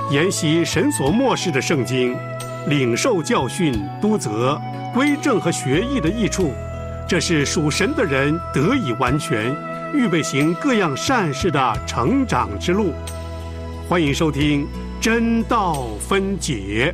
研习神所默示的圣经，领受教训、督责、归正和学义的益处，这是属神的人得以完全，预备行各样善事的成长之路。欢迎收听真道分解。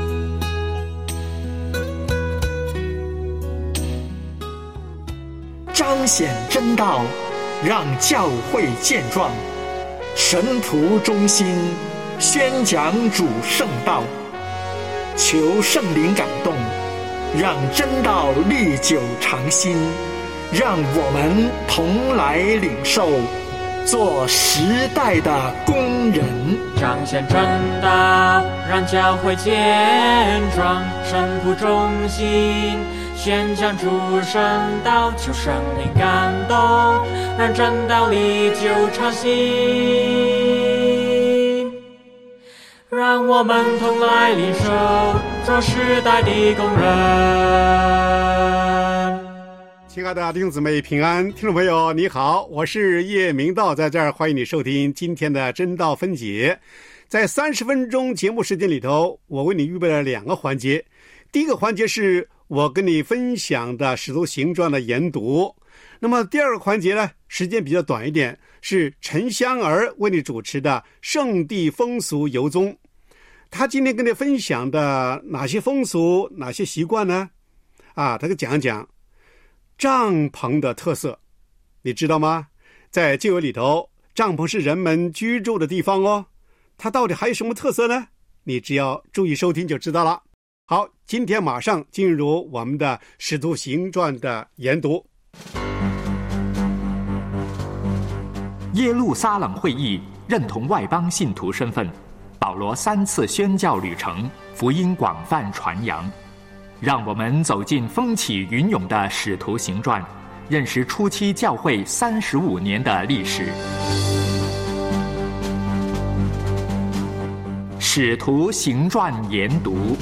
彰显真道，让教会健壮，神仆忠心，宣讲主圣道，求圣灵感动，让真道历久常新，让我们同来领受，做时代的工人。 彰显真道，让教会健壮，神仆忠心，宣讲主圣道，求圣灵感动，让真道历久常新，让我们同来领受，做时代的工人。 亲爱的弟兄姊妹平安，听众朋友你好，我是叶明道，在这儿欢迎你收听今天的真道分解。在30分钟节目时间里头，我为你预备了2个环节。第一个环节是我跟你分享的使徒行传的研读，那么第二个环节呢，时间比较短一点，是陈香儿为你主持的圣地风俗游踪。他今天跟你分享的哪些风俗哪些习惯呢？他就讲讲帐篷的特色。你知道吗？在旧约里头，帐篷是人们居住的地方哦，它到底还有什么特色呢？你只要注意收听就知道了。好，今天马上进入我们的使徒行传的研读。 耶路撒冷会议认同外邦信徒身份，保罗3次宣教旅程，福音广泛传扬。让我们走进风起云涌的使徒行传，认识初期教会35年的历史。使徒行传研读。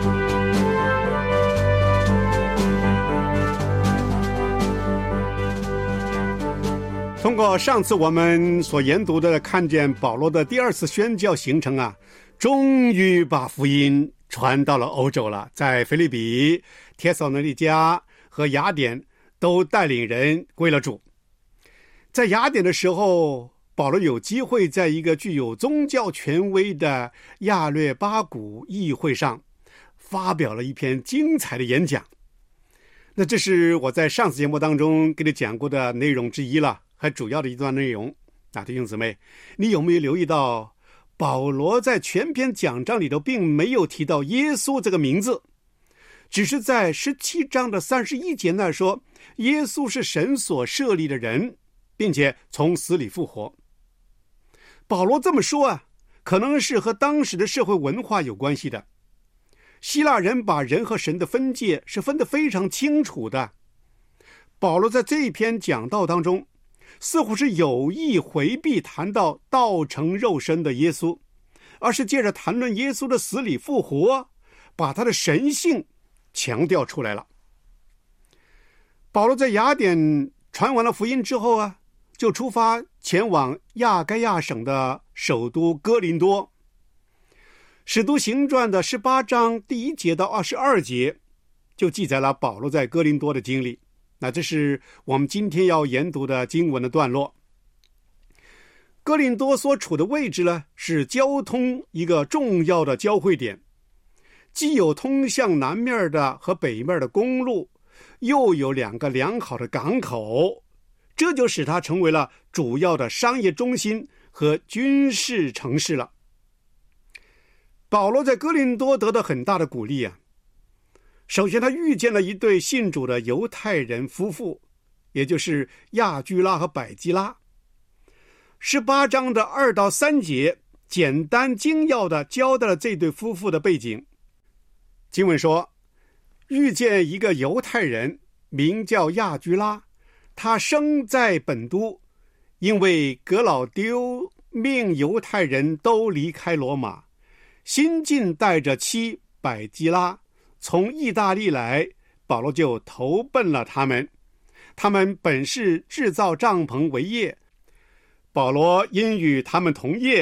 通过上次我们所研读的，看见保罗的第2次宣教行程终于把福音传到了欧洲了，在腓立比、帖撒罗尼迦和雅典都带领人归了主。在雅典的时候，保罗有机会在一个具有宗教权威的亚略巴古议会上发表了一篇精彩的演讲。那这是我在上次节目当中给你讲过的内容之一了，还主要的一段内容。弟兄姊妹，你有没有留意到保罗在全篇讲章里头并没有提到耶稣这个名字，只是在17章的31节那说耶稣是神所设立的人，并且从死里复活。保罗这么说可能是和当时的社会文化有关系的。希腊人把人和神的分界是分得非常清楚的。保罗在这一篇讲道当中似乎是有意回避谈到道成肉身的耶稣，而是借着谈论耶稣的死里复活，把他的神性强调出来了。保罗在雅典传完了福音之后就出发前往亚该亚省的首都哥林多。使徒行传的18章第1节到22节就记载了保罗在哥林多的经历。那这是我们今天要研读的经文的段落。哥林多所处的位置呢，是交通一个重要的交汇点，既有通向南面的和北面的公路，又有2个良好的港口，这就使它成为了主要的商业中心和军事城市了。保罗在哥林多得到很大的鼓励首先他遇见了一对信主的犹太人夫妇，也就是亚居拉和百基拉。18章的2到3节简单精要地交代了这对夫妇的背景。经文说，遇见一个犹太人名叫亚居拉，他生在本都，因为革老丢命犹太人都离开罗马，新近带着妻百基拉从意大利来，保罗就投奔了他们。他们本是制造帐篷为业，保罗因与他们同业，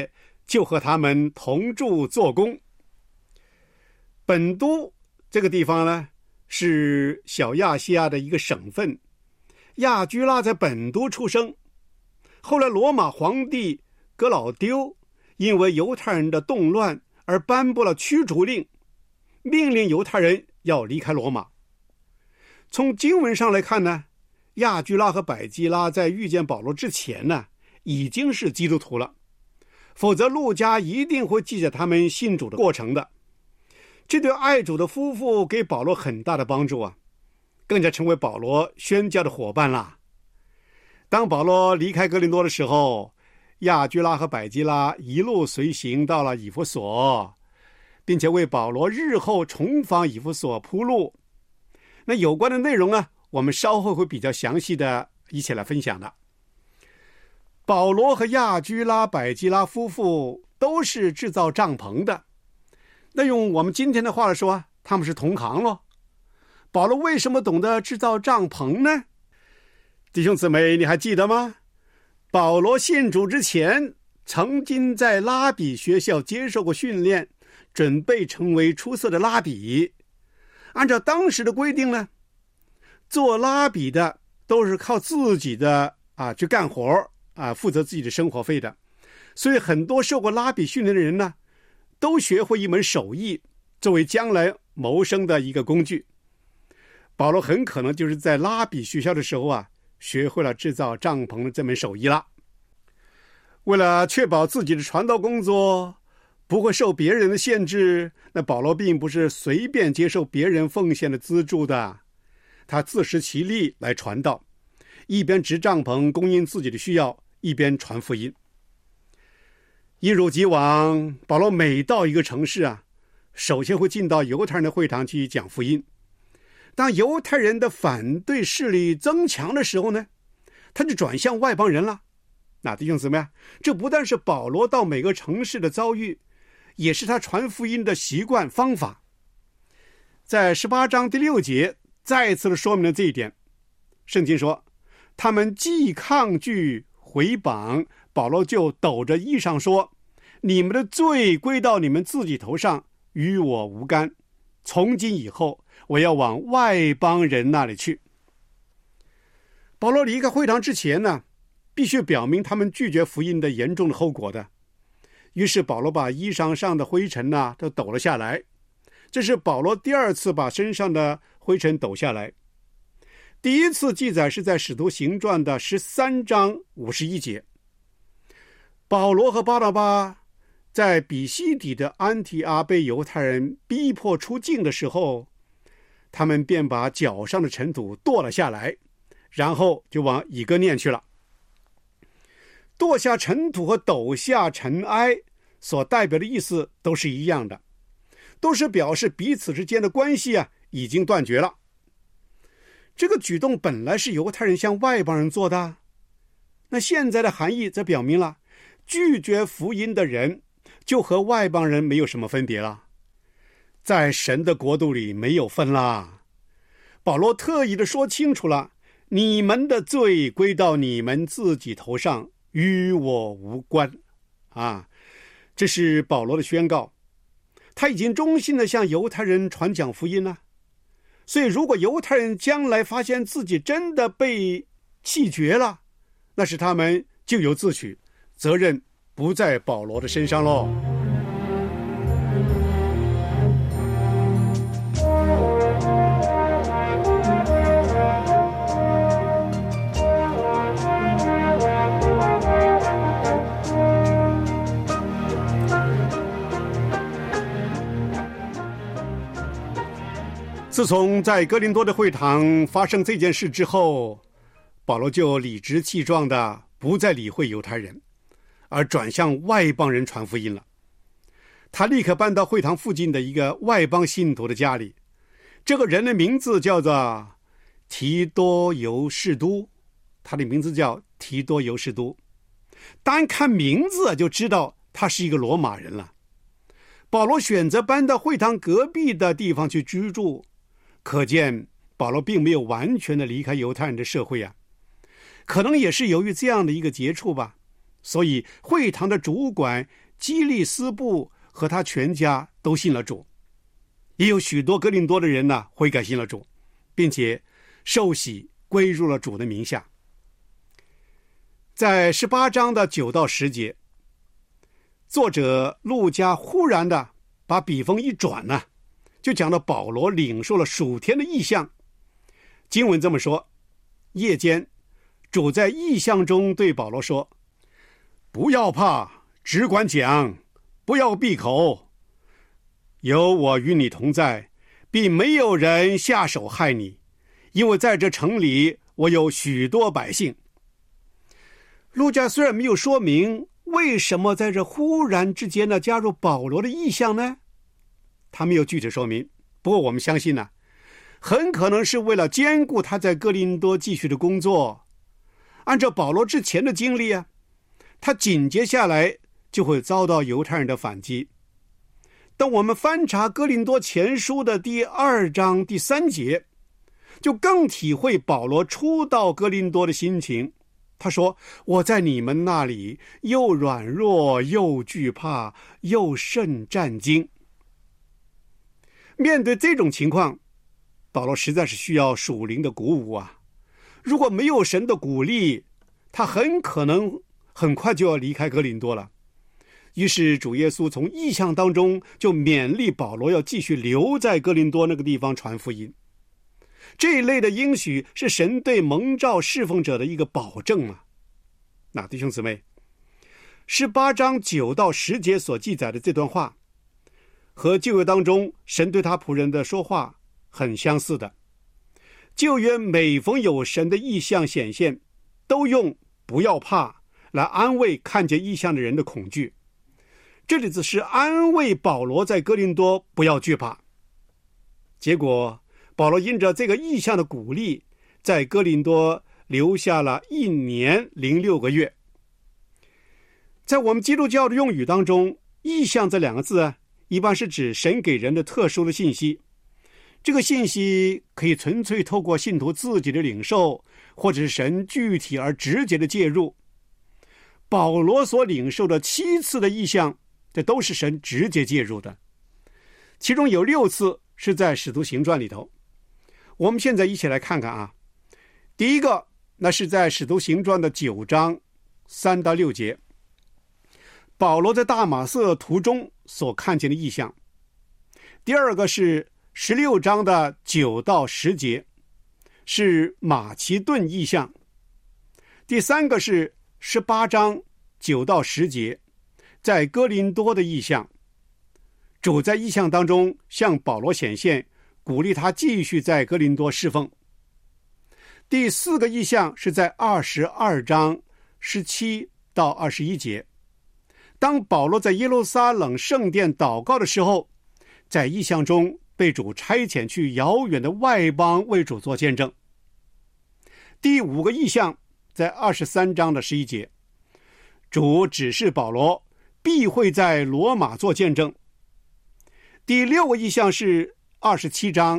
就和他们同住做工。本都这个地方呢，是小亚细亚的一个省份。亚居拉在本都出生，后来罗马皇帝格老丢因为犹太人的动乱而颁布了驱逐令，命令犹太人要离开罗马。从经文上来看呢，亚居拉和百基拉在遇见保罗之前呢，已经是基督徒了，否则路加一定会记载他们信主的过程的。这对爱主的夫妇给保罗很大的帮助啊，更加成为保罗宣教的伙伴啦。当保罗离开哥林多的时候，亚居拉和百基拉一路随行到了以弗所，并且为保罗日后重访以弗所铺路。那有关的内容呢，我们稍后会比较详细的一起来分享的。保罗和亚居拉、百基拉夫妇都是制造帐篷的，那用我们今天的话来说，他们是同行咯。保罗为什么懂得制造帐篷呢？弟兄姊妹，你还记得吗？保罗信主之前，曾经在拉比学校接受过训练，准备成为出色的拉比。按照当时的规定呢，做拉比的都是靠自己的去干活负责自己的生活费的。所以很多受过拉比训练的人呢，都学会一门手艺，作为将来谋生的一个工具。保罗很可能就是在拉比学校的时候学会了制造帐篷的这门手艺了。为了确保自己的传道工作不会受别人的限制，那保罗并不是随便接受别人奉献的资助的，他自食其力来传道，一边织帐篷供应自己的需要，一边传福音。一如既往，保罗每到一个城市首先会进到犹太人的会堂去讲福音。当犹太人的反对势力增强的时候呢，他就转向外邦人了。那弟兄姊妹，这不但是保罗到每个城市的遭遇，也是他传福音的习惯方法。在18章第6节再次的说明了这一点。圣经说，他们既抗拒毁谤，保罗就抖着衣裳说，你们的罪归到你们自己头上，与我无干。从今以后，我要往外邦人那里去。保罗离开会堂之前呢，必须表明他们拒绝福音的严重的后果的。于是保罗把衣裳上的灰尘都抖了下来。这是保罗第二次把身上的灰尘抖下来。第一次记载是在使徒行传的13章51节。保罗和巴拿巴在比西底的安提阿被犹太人逼迫出境的时候，他们便把脚上的尘土跺了下来，然后就往以哥念去了。跺下尘土和抖下尘埃所代表的意思都是一样的，都是表示彼此之间的关系已经断绝了。这个举动本来是犹太人向外邦人做的，那现在的含义则表明了，拒绝福音的人就和外邦人没有什么分别了，在神的国度里没有分啦。保罗特意的说清楚了，你们的罪归到你们自己头上，与我无关这是保罗的宣告。他已经忠心的向犹太人传讲福音了。所以如果犹太人将来发现自己真的被弃绝了，那是他们咎由自取，责任不在保罗的身上咯。自从在哥林多的会堂发生这件事之后，保罗就理直气壮的不再理会犹太人，而转向外邦人传福音了。他立刻搬到会堂附近的一个外邦信徒的家里，这个人的名字叫做提多犹士都，他的名字叫提多犹士都，单看名字就知道他是一个罗马人了。保罗选择搬到会堂隔壁的地方去居住，可见保罗并没有完全的离开犹太人的社会可能也是由于这样的一个接触吧，所以会堂的主管基利斯布和他全家都信了主，也有许多哥林多的人呢悔改信了主，并且受洗归入了主的名下。在18章的9到10节，作者路加忽然的把笔锋一转呢，就讲到保罗领受了属天的异象。经文这么说：夜间，主在异象中对保罗说，不要怕，只管讲，不要闭口，有我与你同在，必没有人下手害你，因为在这城里我有许多百姓。路加虽然没有说明为什么在这忽然之间呢加入保罗的意象呢，他没有具体说明，不过我们相信呢，很可能是为了兼顾他在哥林多继续的工作。按照保罗之前的经历啊，他紧接下来就会遭到犹太人的反击。当我们翻查哥林多前书的第2章第3节，就更体会保罗初到哥林多的心情。他说，我在你们那里又软弱又惧怕又甚战惊。面对这种情况，保罗实在是需要属灵的鼓舞啊！如果没有神的鼓励，他很可能很快就要离开哥林多了。于是主耶稣从异象当中就勉励保罗要继续留在哥林多那个地方传福音。这一类的应许是神对蒙召侍奉者的一个保证啊。那弟兄姊妹，18章9到10节所记载的这段话，和旧约当中神对他仆人的说话很相似的。旧约每逢有神的异象显现，都用不要怕来安慰看见异象的人的恐惧。这里只是安慰保罗在哥林多不要惧怕。结果保罗因着这个异象的鼓励，在哥林多留下了1年06个月。在我们基督教的用语当中，异象这2个字一般是指神给人的特殊的信息。这个信息可以纯粹透过信徒自己的领受，或者是神具体而直接的介入。保罗所领受的7次的异象，这都是神直接介入的，其中有6次是在使徒行传里头。我们现在一起来看看啊。第一个，那是在使徒行传的9章3到6节，保罗在大马色途中所看见的异象。第二个是16章的9到10节，是马其顿异象。第三个是18章9到10节，在哥林多的异象。主在异象当中向保罗显现，鼓励他继续在哥林多侍奉。第4个异象是在22章17到21节，当保罗在耶路撒冷圣殿祷告的时候，在异象中被主差遣去遥远的外邦为主做见证。第5个异象在23章的11节，主指示保罗必会在罗马做见证。第6个异象是27章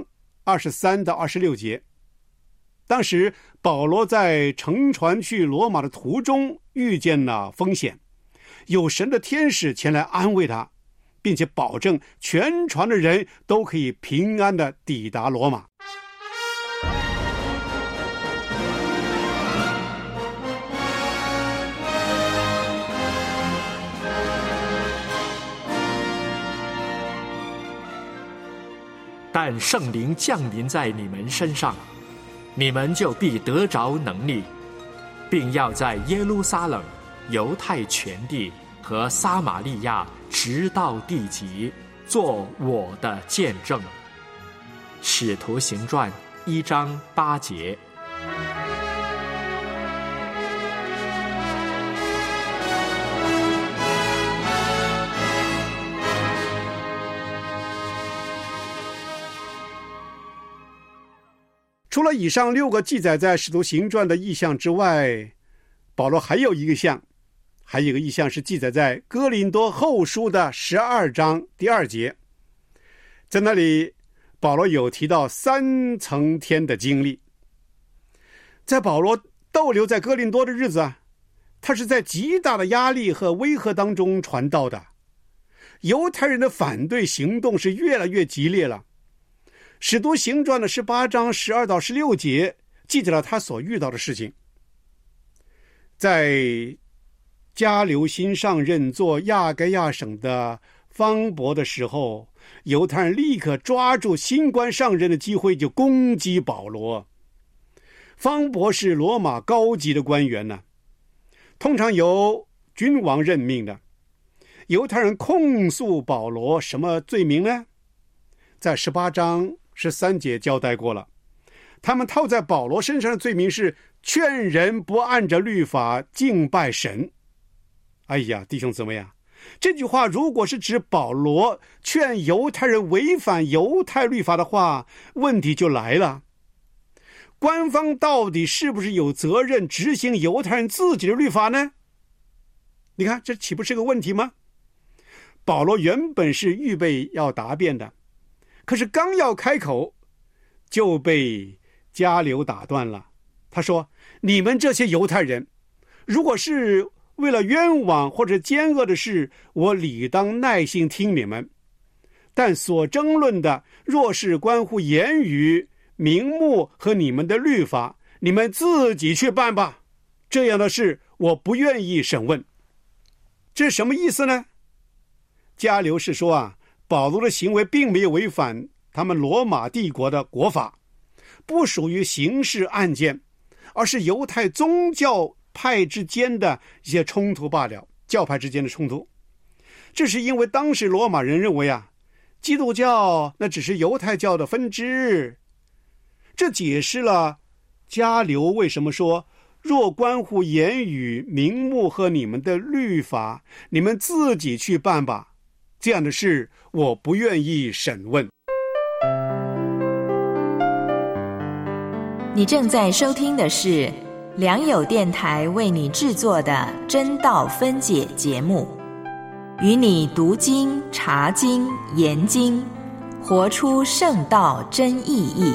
23到26节，当时保罗在乘船去罗马的途中遇见了风险，有神的天使前来安慰他，并且保证全船的人都可以平安的抵达罗马。 但圣灵降临在你们身上，你们就必得着能力，并要在耶路撒冷、犹太全地和撒玛利亚直到地极，做我的见证。使徒行传1章8节。 除了以上6个记载在使徒行传的异象之外，保罗还有一个异象是记载在哥林多后书的12章第2节。在那里保罗有提到3层天的经历。在保罗逗留在哥林多的日子他是在极大的压力和威吓当中传道的。犹太人的反对行动是越来越激烈了。使徒行传的18章12到16节记载了他所遇到的事情。在加流新上任做亚该亚省的方伯的时候，犹太人立刻抓住新官上任的机会，就攻击保罗。方伯是罗马高级的官员呢，通常由君王任命的。犹太人控诉保罗什么罪名呢？在18章13节交代过了。他们套在保罗身上的罪名是劝人不按着律法敬拜神。哎呀，弟兄姊妹啊，这句话如果是指保罗劝犹太人违反犹太律法的话，问题就来了。官方到底是不是有责任执行犹太人自己的律法呢？你看，这岂不是个问题吗？保罗原本是预备要答辩的，可是刚要开口就被加流打断了。他说，你们这些犹太人，如果是为了冤枉或者奸恶的事，我理当耐心听你们，但所争论的若是关乎言语、名目和你们的律法，你们自己去办吧，这样的事我不愿意审问。这是什么意思呢？加流是说保罗的行为并没有违反他们罗马帝国的国法，不属于刑事案件，而是犹太宗教派之间的一些冲突罢了，教派之间的冲突。这是因为当时罗马人认为基督教那只是犹太教的分支。这解释了加流为什么说，若关乎言语、名目和你们的律法，你们自己去办吧，这样的事我不愿意审问。 你正在收听的是良友电台为你制作的真道分解节目，与你读经、查经、研经，活出圣道真意义。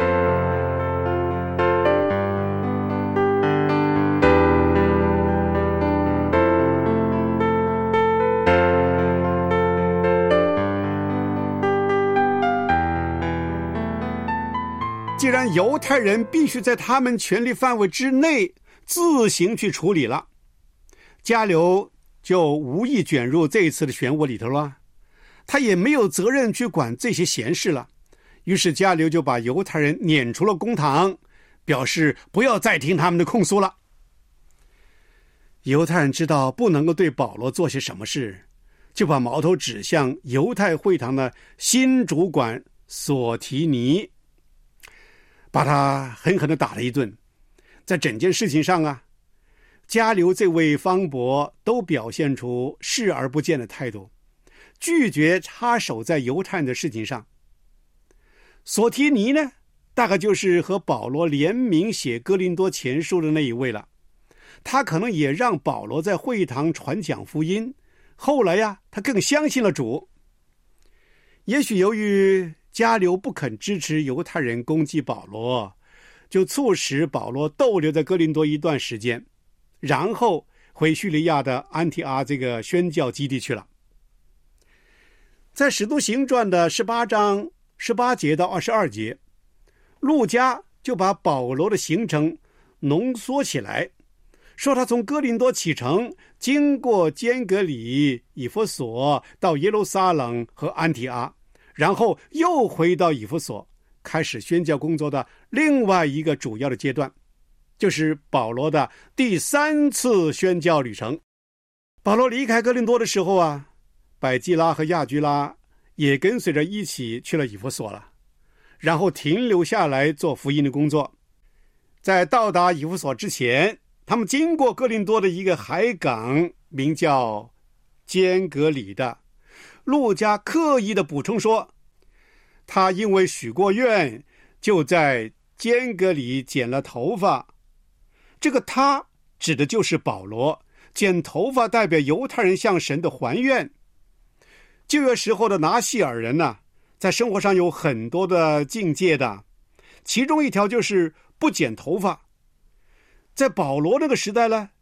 既然犹太人必须在他们权力范围之内自行去处理了，加流就无意卷入这一次的漩涡里头了，他也没有责任去管这些闲事了。于是加流就把犹太人撵出了公堂，表示不要再听他们的控诉了。犹太人知道不能够对保罗做些什么事，就把矛头指向犹太会堂的新主管索提尼，把他狠狠地打了一顿。在整件事情上加流这位方伯都表现出视而不见的态度，拒绝插手在犹太人的事情上。索提尼呢，大概就是和保罗联名写哥林多前书的那一位了。他可能也让保罗在会堂传讲福音，后来他更相信了主。也许由于加流不肯支持犹太人攻击保罗，就促使保罗逗留在哥林多一段时间，然后回叙利亚的安提阿这个宣教基地去了。在使徒行传的18章18节到22节，路加就把保罗的行程浓缩起来，说他从哥林多启程，经过坚革里、以弗所，到耶路撒冷和安提阿，然后又回到以弗所，开始宣教工作的另外一个主要的阶段，就是保罗的第3次宣教旅程。保罗离开哥林多的时候百基拉和亚居拉也跟随着一起去了以弗所了，然后停留下来做福音的工作。在到达以弗所之前，他们经过哥林多的一个海港，名叫坚革里的。路加刻意的补充说，他因为许过愿，就在坚革里剪了头发。这个他指的就是保罗，剪头发代表犹太人向神的还愿。旧约时候的拿细尔人在生活上有很多的境界的，其中一条就是不剪头发。在保罗那个时代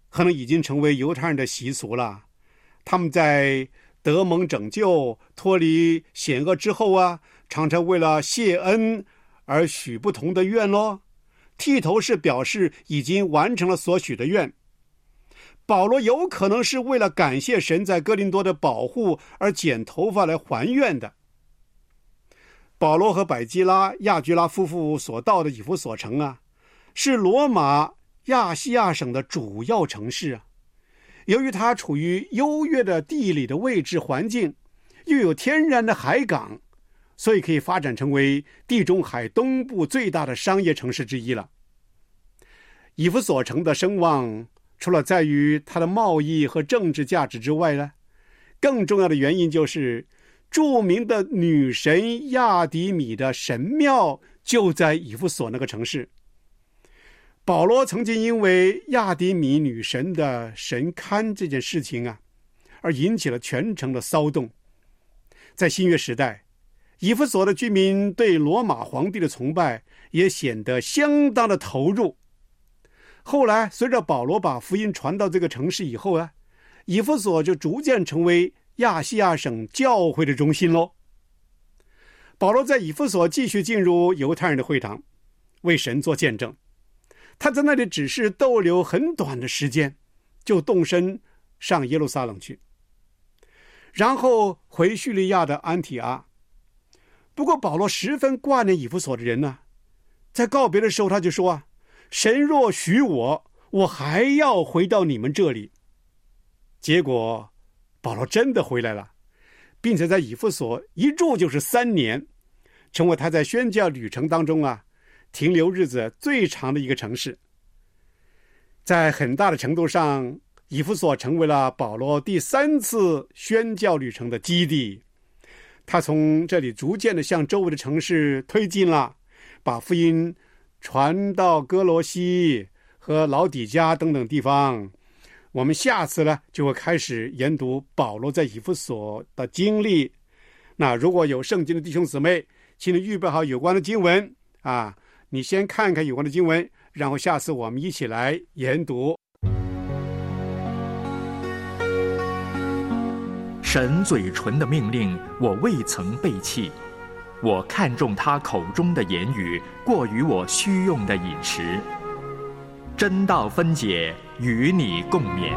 可能已经成为犹太人的习俗了。他们在得蒙拯救、脱离险恶之后啊，常常为了谢恩而许不同的愿咯。剃头是表示已经完成了所许的愿。保罗有可能是为了感谢神在哥林多的保护而剪头发来还愿的。保罗和百基拉、亚居拉夫妇所到的以弗所城啊，是罗马亚细亚省的主要城市啊。由于它处于优越的地理的位置环境，又有天然的海港，所以可以发展成为地中海东部最大的商业城市之一了。以弗所城的声望除了在于它的贸易和政治价值之外呢，更重要的原因就是著名的女神亚底米的神庙就在以弗所那个城市。保罗曾经因为亚底米女神的神龛这件事情啊，而引起了全城的骚动。在新约时代，以弗所的居民对罗马皇帝的崇拜也显得相当的投入。后来随着保罗把福音传到这个城市以后啊，以弗所就逐渐成为亚细亚省教会的中心咯。保罗在以弗所继续进入犹太人的会堂，为神做见证。他在那里只是逗留很短的时间，就动身上耶路撒冷去，然后回叙利亚的安提阿。不过保罗十分挂念以弗所的人呢，在告别的时候他就说啊，神若许我，我还要回到你们这里。结果保罗真的回来了，并且在以弗所一住就是3年，成为他在宣教旅程当中啊停留日子最长的一个城市。在很大的程度上，以弗所成为了保罗第3次宣教旅程的基地。他从这里逐渐的向周围的城市推进了，把福音传到哥罗西和老底嘉等等地方。我们下次呢就会开始研读保罗在以弗所的经历。那如果有圣经的弟兄姊妹，请你预备好有关的经文啊，你先看看有关的经文，然后下次我们一起来研读。 神嘴唇的命令我未曾背弃，我看重他口中的言语，过于我虚用的饮食。真道分解，与你共勉。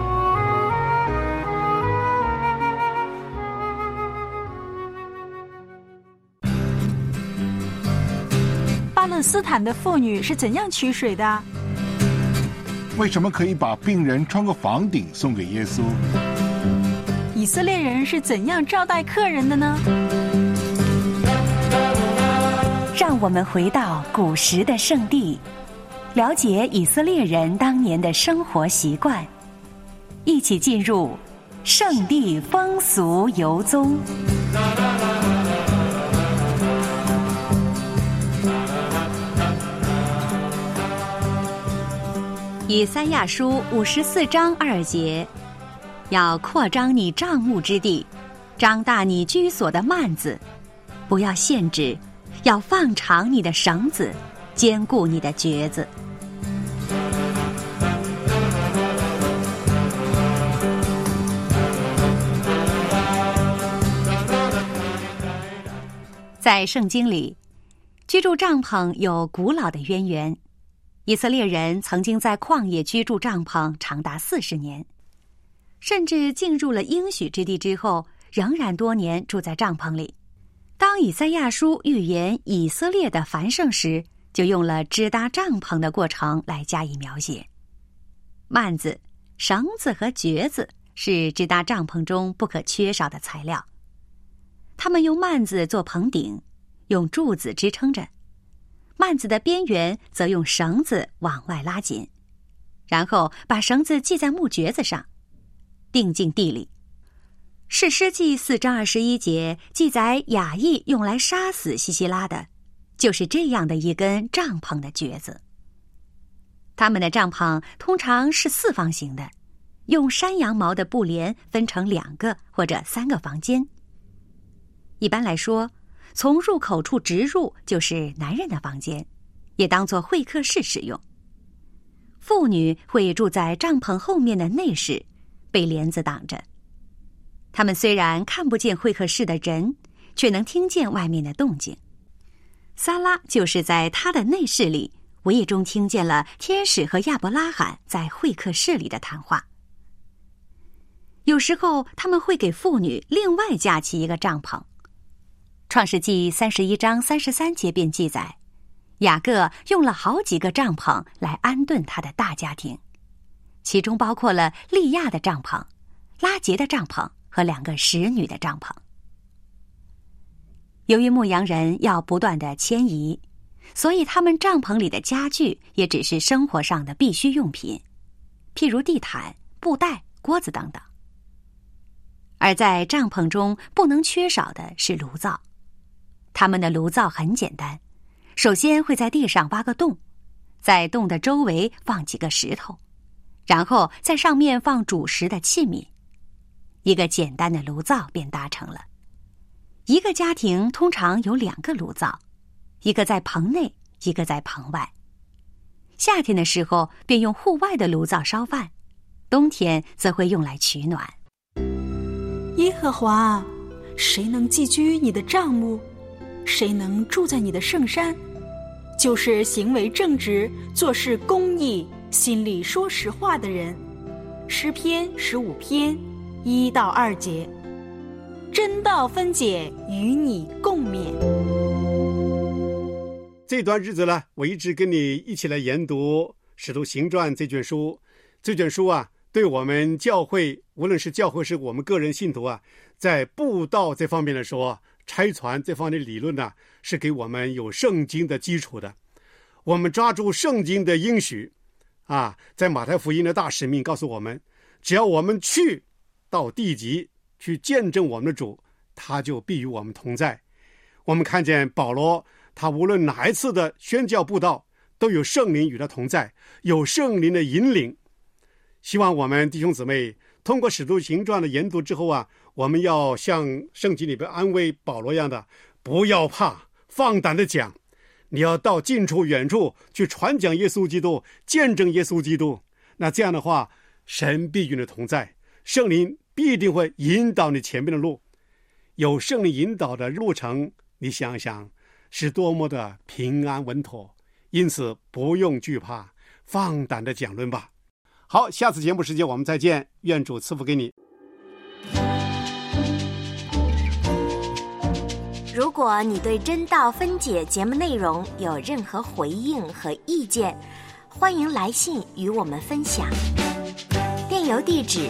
巴勒斯坦的妇女是怎样取水的？ 为什么可以把病人穿过房顶送给耶稣？ 以色列人是怎样招待客人的呢？ 让我们回到古时的圣地，了解以色列人当年的生活习惯，一起进入圣地风俗游踪。以赛亚书54章2节，要扩张你帐幕之地，张大你居所的幔子，不要限制，要放长你的绳子，坚固你的橛子。在圣经里，居住帐篷有古老的渊源。以色列人曾经在旷野居住帐篷长达40年，甚至进入了应许之地之后，仍然多年住在帐篷里。当以赛亚书预言以色列的繁盛时，就用了支搭帐篷的过程来加以描写。幔子、绳子和橛子是支搭帐篷中不可缺少的材料。他们用幔子做棚顶，用柱子支撑着，幔子的边缘则用绳子往外拉紧，然后把绳子系在木橛子上，钉进地里。士师记4章21节记载雅意用来杀死西西拉的，就是这样的一根帐篷的橛子。他们的帐篷通常是4方形的，用山羊毛的布帘分成2个或者3个房间。一般来说，从入口处直入就是男人的房间，也当作会客室使用。 妇女会住在帐篷后面的内室，被帘子挡着。他们虽然看不见会客室的人，却能听见外面的动静。撒拉就是在他的内室里，无意中听见了天使和亚伯拉罕在会客室里的谈话。有时候他们会给妇女另外架起一个帐篷。创世纪31章33节便记载，雅各用了好几个帐篷来安顿他的大家庭，其中包括了利亚的帐篷、拉结的帐篷和2个使女的帐篷。由于牧羊人要不断的迁移，所以他们帐篷里的家具也只是生活上的必需用品，譬如地毯、布袋、锅子等等。而在帐篷中不能缺少的是炉灶。他们的炉灶很简单，首先会在地上挖个洞，在洞的周围放几个石头，然后在上面放煮食的器皿，一个简单的炉灶便达成了。一个家庭通常有2个炉灶，一个在棚内，一个在棚外。夏天的时候便用户外的炉灶烧饭，冬天则会用来取暖。 耶和华，谁能寄居你的帐幕？谁能住在你的圣山？就是行为正直，做事公义，心里说实话的人。诗篇15篇1到2节。真道分解，与你共勉。 这段日子呢，我一直跟你一起来研读《使徒行传》这卷书。这卷书啊，对我们教会，无论是教会是我们个人信徒啊，在布道这方面来说，差传这方面的理论呢，是给我们有圣经的基础的。我们抓住圣经的应许啊，在马太福音的大使命告诉我们，只要我们去到地极去见证我们的主，他就必与我们同在。我们看见保罗，他无论哪一次的宣教布道，都有圣灵与他同在，有圣灵的引领。希望我们弟兄姊妹通过使徒行传的研读之后啊，我们要像圣经里边安慰保罗一样的，不要怕，放胆的讲，你要到近处远处去传讲耶稣基督，见证耶稣基督。那这样的话，神必与你同在，圣灵必定会引导你前面的路。有圣灵引导的路程，你想想是多么的平安稳妥。因此不用惧怕，放胆的讲论吧。好，下次节目时间我们再见，愿主赐福给你。 如果你对真道分解节目内容有任何回应和意见，欢迎来信与我们分享。电邮地址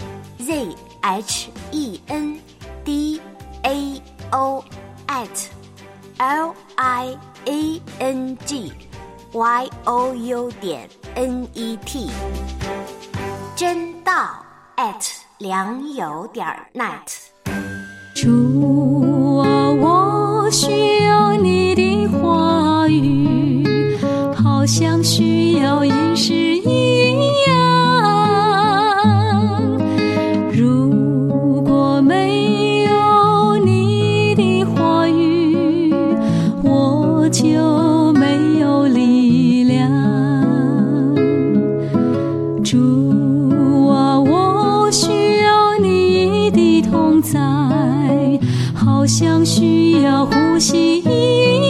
zhao@liangyou.net， 真道@良友.net。 主啊，我需要你的话语，好像需要饮食一样。如果没有你的话语，我就没有力量。主啊，我需要你的同在，好像需要呼吸一样。